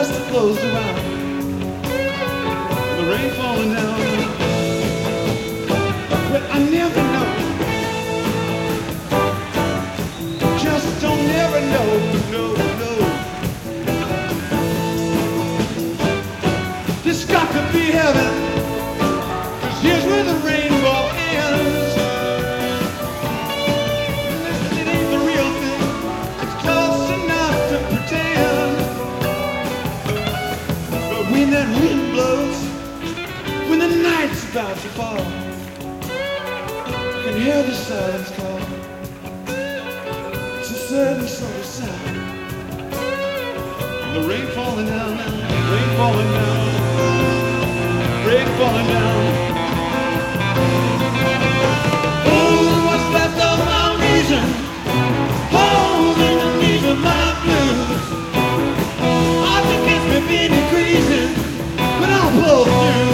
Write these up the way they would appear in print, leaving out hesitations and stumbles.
dust that blows around, the rain falling down. But I never know, just don't never know, no, no. This got to be heaven, 'cause here's where the rainbow ends. It ain't the real thing, it's close enough to pretend. But when that wind blows, when the night's about to fall, you can hear the silence call. It's a certain sort of sound. The rain falling down now, rain falling down, rain falling down. Oh, what's left of my reason, holding the knees of my blues. I think it's been increasing, but I'll pull through.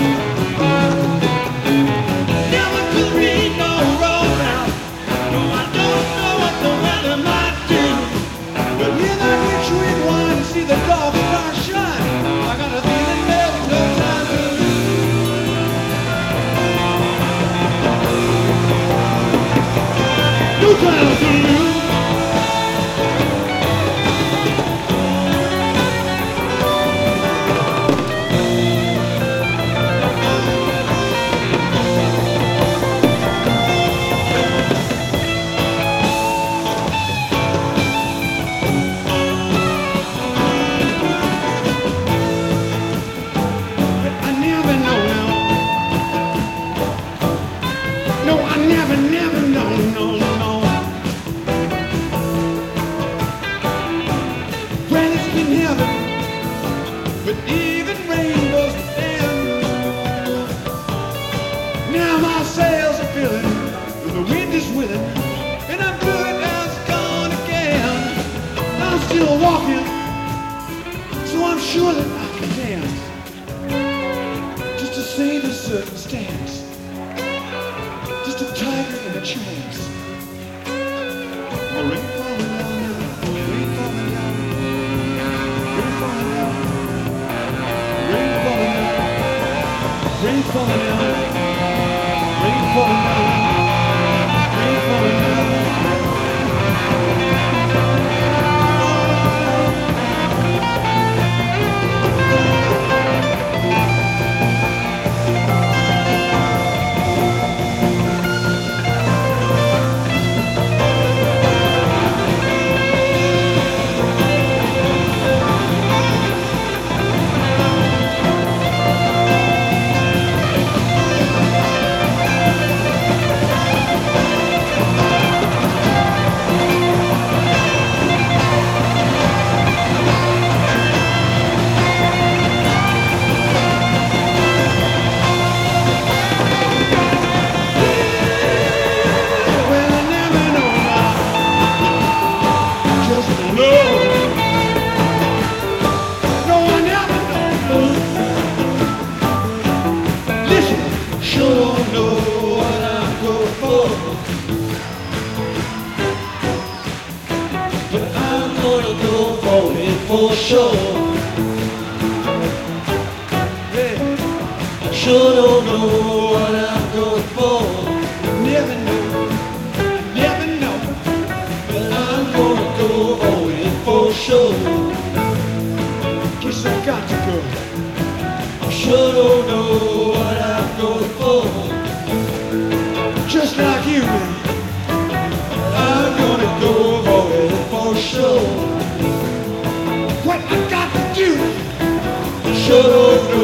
Never could read no road map. No, I don't know what the weather might do. But hear that rich wind whine and see the dark stars shine. I got a feeling there's no time to lose. No time to lose. Never know, no, no. Well, it's been heaven, but even rainbows end. Now my sails are filling, and the wind is willing, and I'm good as gone again. I'm still walking, so I'm sure that I can dance, just to save a circumstance. Just a tiger in a trance. The rain falling down now, rain falling down, rain falling down, rain falling down, rain falling down, rain falling down, rain falling down. For sure, yeah. I sure don't know what I'm going for. Never know, never know, but I'm gonna go for it for sure. Guess I got to go. I sure don't know what I'm going for. Just like you, man, I'm gonna go for it for sure. What I got to do, sure don't know.